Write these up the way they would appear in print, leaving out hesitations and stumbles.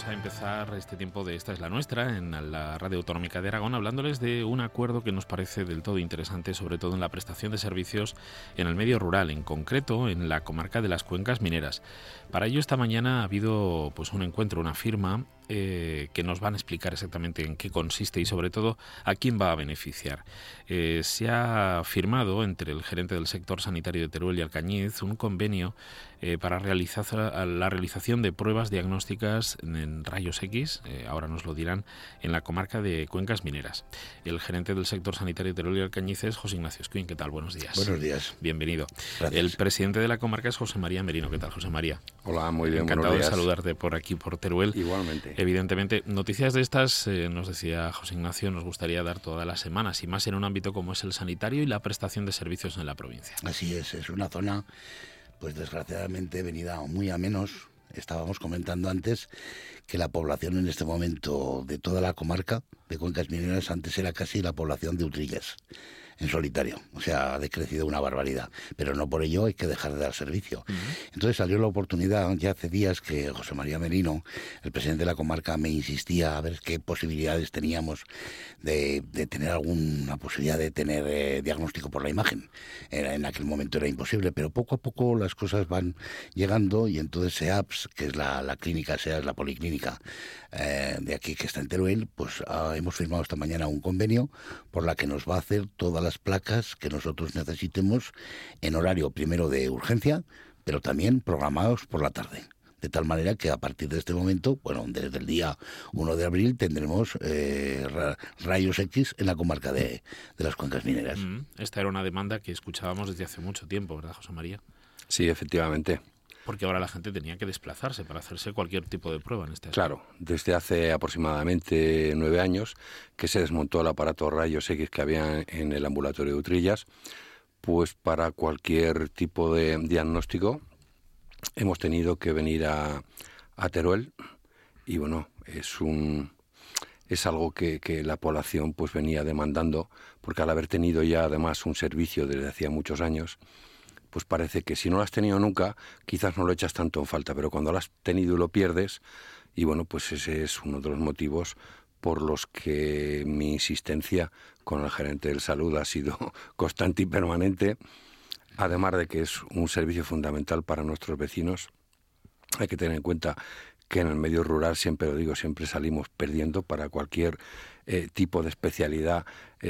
a empezar este tiempo de Esta es la Nuestra en la Radio Autonómica de Aragón, hablándoles de un acuerdo que nos parece del todo interesante, sobre todo en la prestación de servicios en el medio rural, en concreto en la comarca de las Cuencas Mineras. Para ello, esta mañana ha habido un encuentro, una firma que nos van a explicar exactamente en qué consiste y sobre todo a quién va a beneficiar. Se ha firmado entre el gerente del sector sanitario de Teruel y Alcañiz un convenio para la realización de pruebas diagnósticas en rayos X, ahora nos lo dirán, en la comarca de Cuencas Mineras. El gerente del sector sanitario de Teruel y Alcañiz es José Ignacio Escuín. ¿Qué tal? Buenos días. Buenos días. Bienvenido. Gracias. El presidente de la comarca es José María Merino. ¿Qué tal, José María? Hola, muy bien. Encantado buenos días. de saludarte por aquí, por Teruel. Igualmente. Evidentemente, noticias de estas, nos decía José Ignacio, nos gustaría dar todas las semanas, y más en un ámbito como es el sanitario y la prestación de servicios en la provincia. Así es una zona, pues desgraciadamente, venida muy a menos. Estábamos comentando antes que la población en este momento de toda la comarca de Cuencas Mineras antes era casi la población de Utrillas, en solitario. O sea, ha decrecido una barbaridad. Pero no por ello hay que dejar de dar servicio. Entonces salió la oportunidad, ya hace días, que José María Merino, el presidente de la comarca, me insistía a ver qué posibilidades teníamos de tener alguna posibilidad de tener diagnóstico por la imagen. En aquel momento era imposible, pero poco a poco las cosas van llegando y entonces SEAPS, que es la clínica, SEAPS, la policlínica de aquí que está en Teruel, pues hemos firmado esta mañana un convenio por la que nos va a hacer todas las placas que nosotros necesitemos en horario primero de urgencia, pero también programados por la tarde. De tal manera que a partir de este momento, desde el día 1 de abril tendremos rayos X en la comarca de las Cuencas Mineras. Esta era una demanda que escuchábamos desde hace mucho tiempo, ¿verdad, José María? Sí, efectivamente. Porque ahora la gente tenía que desplazarse para hacerse cualquier tipo de prueba en este aspecto. Claro, desde hace aproximadamente 9 años que se desmontó el aparato rayos X que había en el ambulatorio de Utrillas, pues para cualquier tipo de diagnóstico hemos tenido que venir a Teruel y es algo que la población pues venía demandando, porque al haber tenido ya además un servicio desde hacía muchos años, pues parece que si no lo has tenido nunca, quizás no lo echas tanto en falta, pero cuando lo has tenido y lo pierdes, y pues ese es uno de los motivos por los que mi insistencia con el gerente de salud ha sido constante y permanente, además de que es un servicio fundamental para nuestros vecinos. Hay que tener en cuenta que en el medio rural, siempre lo digo, siempre salimos perdiendo para cualquier tipo de especialidad.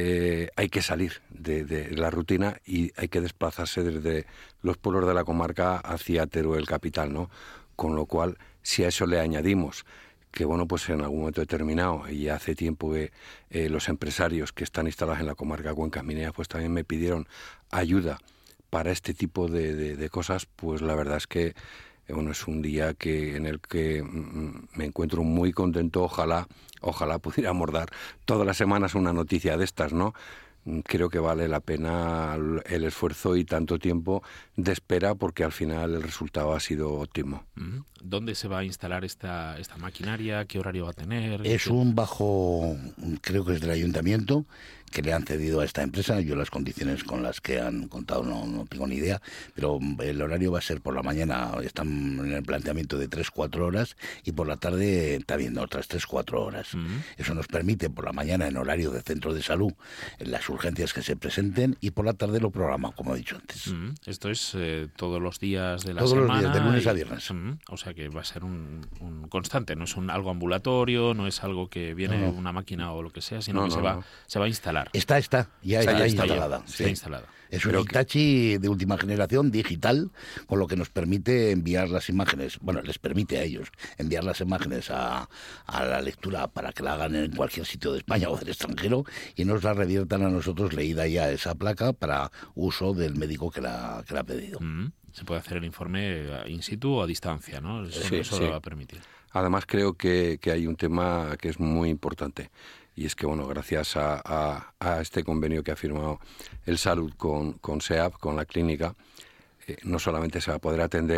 Hay que salir de la rutina y hay que desplazarse desde los pueblos de la comarca hacia Teruel capital, ¿no? Con lo cual, si a eso le añadimos que pues en algún momento determinado, y hace tiempo que los empresarios que están instalados en la comarca Cuencas Mineras pues también me pidieron ayuda para este tipo de cosas, pues la verdad es que es un día en el que me encuentro muy contento. Ojalá pudiéramos dar todas las semanas una noticia de estas, ¿no? Creo que vale la pena el esfuerzo y tanto tiempo de espera, porque al final el resultado ha sido óptimo. ¿Dónde se va a instalar esta maquinaria? ¿Qué horario va a tener? Es un bajo, creo que es del ayuntamiento, que le han cedido a esta empresa. Yo las condiciones con las que han contado no tengo ni idea, pero el horario va a ser por la mañana, están en el planteamiento de 3-4 horas, y por la tarde está viendo otras 3-4 horas. Eso nos permite por la mañana en horario de centro de salud en las urgencias que se presenten, y por la tarde lo programa, como he dicho antes. Esto es todos los días de la todos semana. Todos los días, de lunes a viernes. O sea que va a ser un constante, no es algo ambulatorio, no es algo que viene una máquina o lo que sea, sino que se va a instalar. Está instalada. Está instalada. Es un Hitachi de última generación, digital, con lo que nos permite enviar las imágenes, les permite a ellos enviar las imágenes a la lectura para que la hagan en cualquier sitio de España o del extranjero, y nos la reviertan a nosotros leída ya esa placa para uso del médico que la ha pedido. Se puede hacer el informe in situ o a distancia, ¿no? Eso lo va a permitir. Además creo que hay un tema que es muy importante, y es que gracias a este convenio que ha firmado el Salud con SEAP, con la clínica, no solamente se va a poder atender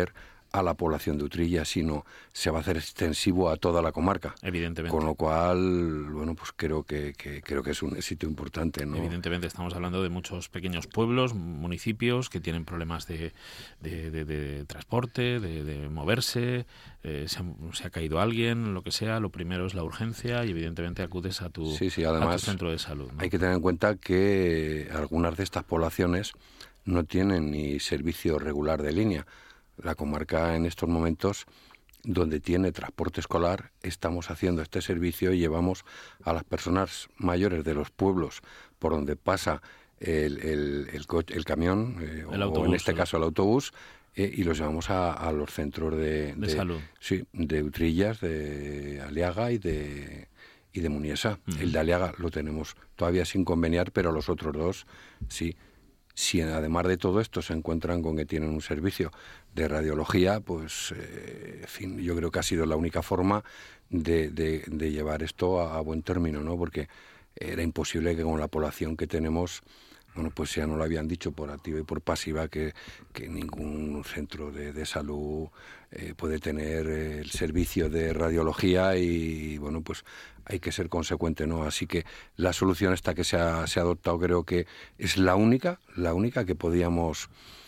a la población de Utrilla, sino se va a hacer extensivo a toda la comarca. Evidentemente. Con lo cual, bueno, pues creo que es un éxito importante, ¿no? Evidentemente estamos hablando de muchos pequeños pueblos, municipios que tienen problemas de transporte, de moverse, se ha caído alguien, lo que sea, lo primero es la urgencia y evidentemente acudes a tu, además, a tu centro de salud, ¿no? Hay que tener en cuenta que algunas de estas poblaciones no tienen ni servicio regular de línea. La comarca en estos momentos, donde tiene transporte escolar, estamos haciendo este servicio y llevamos a las personas mayores de los pueblos por donde pasa el camión, el autobús, o en este caso el autobús, y los llevamos a los centros de salud. Sí, de Utrillas, de Aliaga y de Muniesa. El de Aliaga lo tenemos todavía sin conveniar, pero los otros dos sí. Si además de todo esto se encuentran con que tienen un servicio de radiología, pues, en fin, yo creo que ha sido la única forma de llevar esto a buen término, ¿no? Porque era imposible que con la población que tenemos, bueno, pues ya no lo habían dicho por activa y por pasiva, que ningún centro de salud puede tener el servicio de radiología y, bueno, pues hay que ser consecuente, ¿no? Así que la solución esta que se ha adoptado creo que es la única que podíamos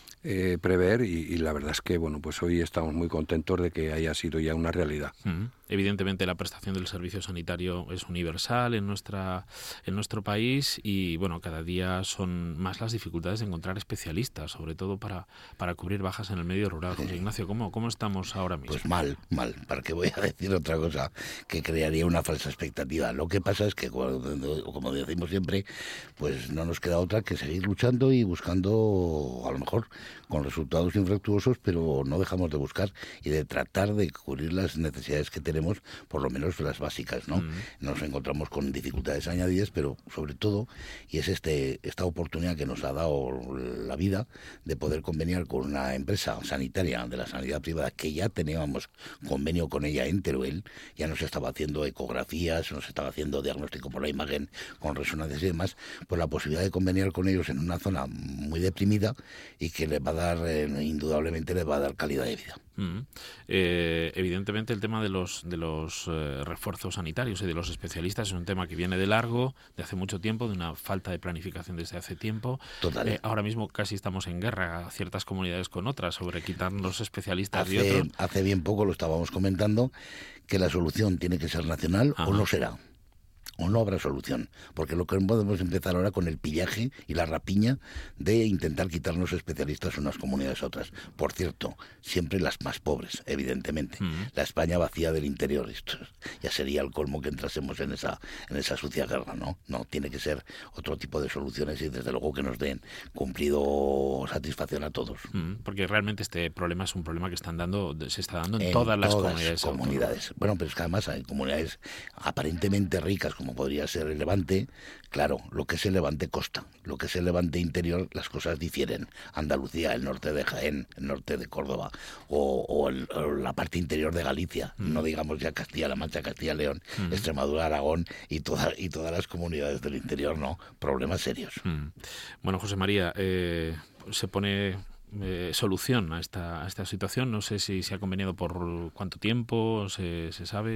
prever y la verdad es que, bueno, pues hoy estamos muy contentos de que haya sido ya una realidad. Evidentemente la prestación del servicio sanitario es universal en nuestro país y, bueno, cada día son más las dificultades de encontrar especialistas, sobre todo para cubrir bajas en el medio rural. José Ignacio, ¿cómo estamos ahora mismo? Pues mal. ¿Para qué voy a decir otra cosa que crearía una falsa expectativa? Lo que pasa es que, como decimos siempre, pues no nos queda otra que seguir luchando y buscando, a lo mejor con resultados infructuosos, pero no dejamos de buscar y de tratar de cubrir las necesidades que tenemos, por lo menos las básicas, ¿no? Nos encontramos con dificultades añadidas, pero sobre todo, y es esta oportunidad que nos ha dado la vida de poder conveniar con una empresa sanitaria de la sanidad privada que ya teníamos convenio con ella en Teruel, ya nos estaba haciendo ecografías, nos estaba haciendo diagnóstico por la imagen con resonancias y demás, pues la posibilidad de conveniar con ellos en una zona muy deprimida y que les va a dar, indudablemente les va a dar calidad de vida. Evidentemente el tema de los refuerzos sanitarios y de los especialistas es un tema que viene de largo, de hace mucho tiempo, de una falta de planificación desde hace tiempo. Total. Ahora mismo casi estamos en guerra ciertas comunidades con otras sobre quitarnos especialistas de otros. Hace bien poco lo estábamos comentando, que la solución tiene que ser nacional. Ajá. O no será. O no habrá solución, porque lo que podemos empezar ahora con el pillaje y la rapiña de intentar quitarnos especialistas unas comunidades a otras. Por cierto, siempre las más pobres, evidentemente. La España vacía del interior. Esto ya sería el colmo que entrásemos en esa sucia guerra, ¿no? No, tiene que ser otro tipo de soluciones y desde luego que nos den cumplido satisfacción a todos. Porque realmente este problema es un problema que se está dando en todas las comunidades. Bueno, pero es que además hay comunidades aparentemente ricas, como podría ser el Levante. Claro, lo que es el Levante costa, lo que es el Levante interior, las cosas difieren. Andalucía, el norte de Jaén, el norte de Córdoba o la parte interior de Galicia, no digamos ya Castilla-La Mancha, Castilla-León, Extremadura, Aragón y todas las comunidades del interior, ¿no? Problemas serios. Bueno, José María, se pone solución a esta situación. No sé si se ha conveniado por cuánto tiempo, se sabe.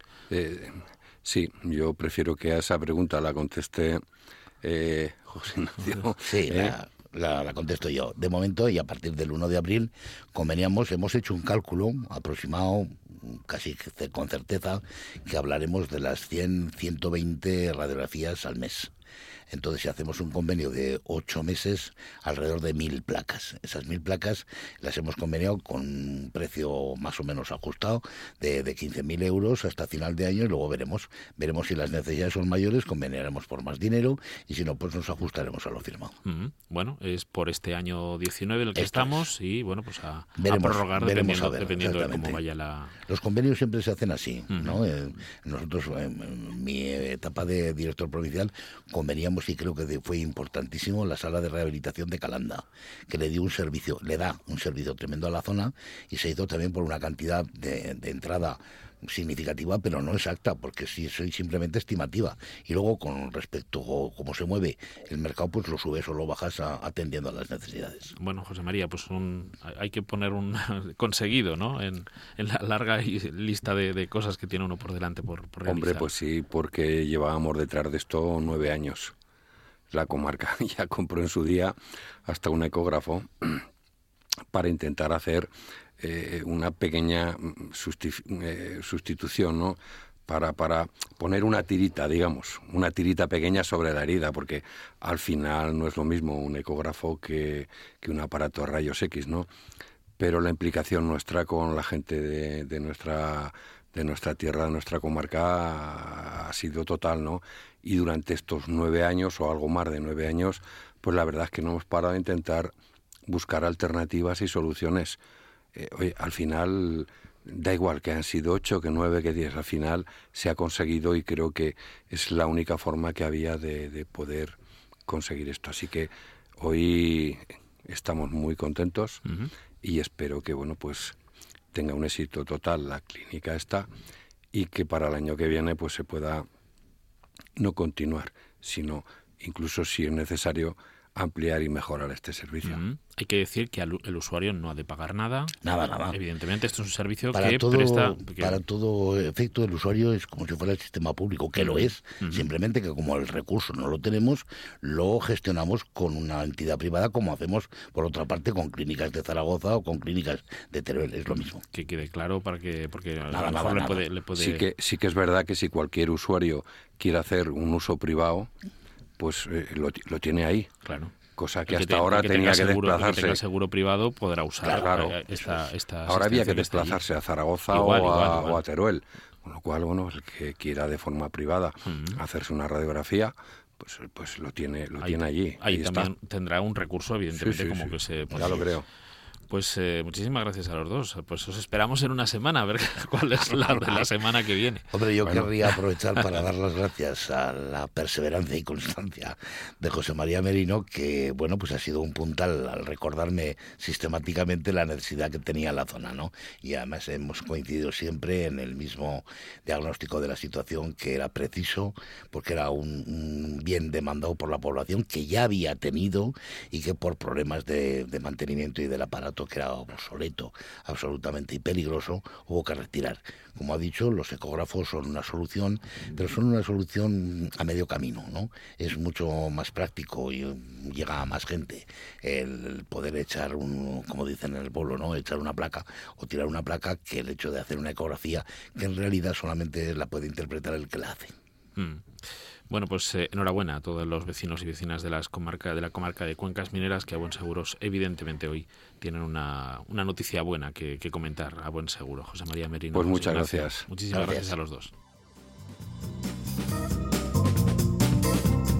Sí, yo prefiero que a esa pregunta la conteste José Ignacio. Sí, la contesto yo. De momento, y a partir del 1 de abril, hemos hecho un cálculo aproximado, casi con certeza, que hablaremos de las 120 radiografías al mes. Entonces, si hacemos un convenio de 8 meses, alrededor de 1.000 placas. Esas 1.000 placas las hemos conveniado con un precio más o menos ajustado de 15.000 euros hasta final de año y luego veremos si las necesidades son mayores, conveniaremos por más dinero y si no, pues nos ajustaremos a lo firmado. Bueno, es por este año 19 el que estamos y bueno, pues a prorrogar dependiendo de cómo vaya la... Los convenios siempre se hacen así, ¿no? Nosotros, en mi etapa de director provincial, conveníamos y creo que fue importantísimo la sala de rehabilitación de Calanda, que le da un servicio tremendo a la zona y se hizo también por una cantidad de entrada significativa, pero no exacta, porque sí soy simplemente estimativa. Y luego, con respecto a cómo se mueve el mercado, pues lo subes o lo bajas atendiendo a las necesidades. Bueno, José María, pues hay que poner un conseguido, ¿no? En la larga lista de cosas que tiene uno por delante por realizar. Hombre, pues sí, porque llevábamos detrás de esto 9 años. La comarca ya compró en su día hasta un ecógrafo para intentar hacer una pequeña sustitución, ¿no? Para poner una tirita, digamos, una tirita pequeña sobre la herida, porque al final no es lo mismo un ecógrafo que un aparato de rayos X, ¿no? Pero la implicación nuestra con la gente de nuestra tierra, de nuestra comarca, ha sido total, ¿no? Y durante estos 9 años, o algo más de 9 años, pues la verdad es que no hemos parado de intentar buscar alternativas y soluciones. Oye, al final, da igual que han sido 8, que 9, que 10, al final se ha conseguido, y creo que es la única forma que había de poder conseguir esto. Así que hoy estamos muy contentos y espero que, bueno, pues tenga un éxito total la clínica esta, y que para el año que viene pues se pueda no continuar, sino incluso, si es necesario, ampliar y mejorar este servicio. Hay que decir que el usuario no ha de pagar nada. Nada. Evidentemente, esto es un servicio para que todo, presta... Para todo efecto, el usuario es como si fuera el sistema público, que lo es. Simplemente que como el recurso no lo tenemos, lo gestionamos con una entidad privada, como hacemos, por otra parte, con clínicas de Zaragoza o con clínicas de Teruel. Es lo mismo. Que quede claro, porque Nada, a lo mejor nada. le puede... Sí que es verdad que si cualquier usuario quiere hacer un uso privado, pues lo tiene ahí. Claro. Cosa que hasta ahora tenía que desplazarse. El que tenga seguro privado podrá usar esta ahora había que desplazarse a Zaragoza o a Teruel. Con lo cual, bueno, el que quiera de forma privada hacerse una radiografía, pues lo tiene allí. Ahí también tendrá un recurso, evidentemente, Sí. que se... Ya lo creo. Pues muchísimas gracias a los dos. Pues os esperamos en una semana, a ver cuál es la de la semana que viene. Hombre, yo querría aprovechar para dar las gracias a la perseverancia y constancia de José María Merino, que, bueno, pues ha sido un puntal al recordarme sistemáticamente la necesidad que tenía la zona, ¿no? Y además hemos coincidido siempre en el mismo diagnóstico de la situación, que era preciso, porque era un bien demandado por la población, que ya había tenido, y que por problemas de mantenimiento y del aparato, que era obsoleto absolutamente y peligroso, hubo que retirar. Como ha dicho, los ecógrafos son una solución, pero son una solución a medio camino, ¿no? Es mucho más práctico y llega a más gente el poder echar como dicen en el pueblo, ¿no? Echar una placa o tirar una placa, que el hecho de hacer una ecografía, que en realidad solamente la puede interpretar el que la hace. Bueno, pues enhorabuena a todos los vecinos y vecinas de la comarca de Cuencas Mineras, que a buen seguro, evidentemente, hoy tienen una noticia buena que comentar, a buen seguro. José María Merino. Pues muchas gracias. Muchísimas gracias a los dos.